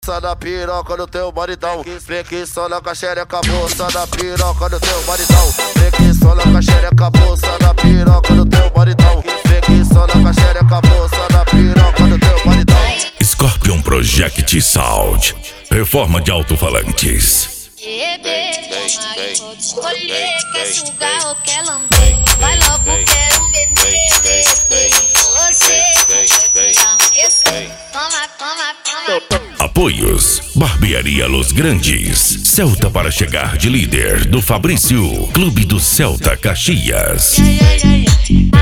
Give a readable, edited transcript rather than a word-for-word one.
Da piroca no teu maridão, vem que só na xereca, bolsa da piroca no teu maridão, vem que só na xereca, bolsa da piroca no teu maridão, vem que só na xereca, bolsa da piroca no teu maridão. Scorpion Project Sound, reforma de alto-falantes. Pode escolher, quer sugar ou quer lamber. Vai logo, quero beber. Você toma. Apoios: Barbearia Los Grandes, Celta para chegar de líder do Fabrício, Clube do Celta Caxias.